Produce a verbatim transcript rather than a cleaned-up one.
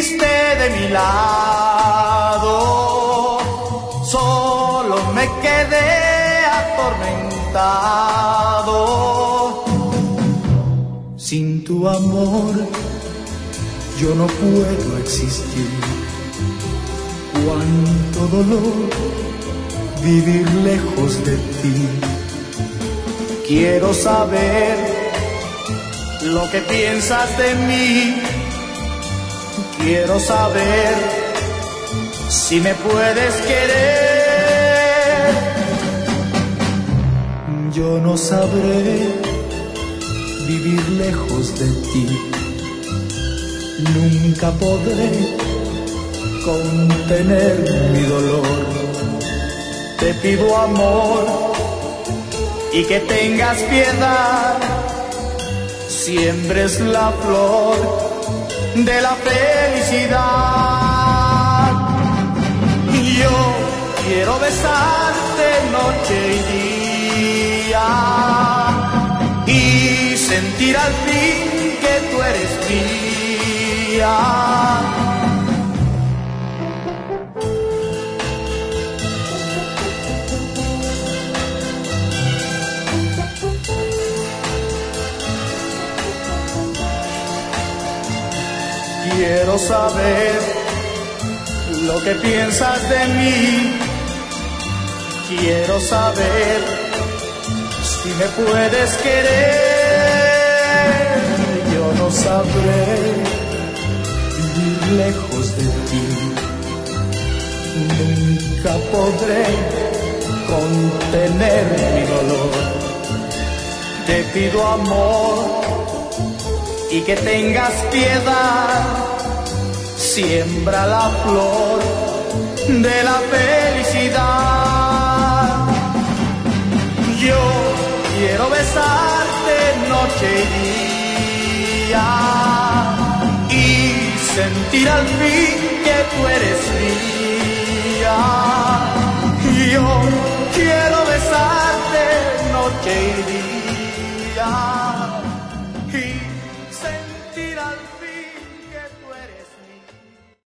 fuiste de mi lado, solo me quedé atormentado. Sin tu amor yo no puedo existir. Cuánto dolor vivir lejos de ti. Quiero saber lo que piensas de mí. Quiero saber si me puedes querer. Yo no sabré vivir lejos de ti. Nunca podré contener mi dolor. Te pido amor y que tengas piedad. Siembres la flor de la felicidad. Yo quiero besarte noche y día y sentir al fin que tú eres mía. Quiero saber lo que piensas de mí. Quiero saber si me puedes querer. Yo no sabré vivir lejos de ti. Nunca podré contener mi dolor. Te pido amor y que tengas piedad. Siembra la flor de la felicidad. Yo quiero besarte noche y día y sentir al fin que tú eres mía.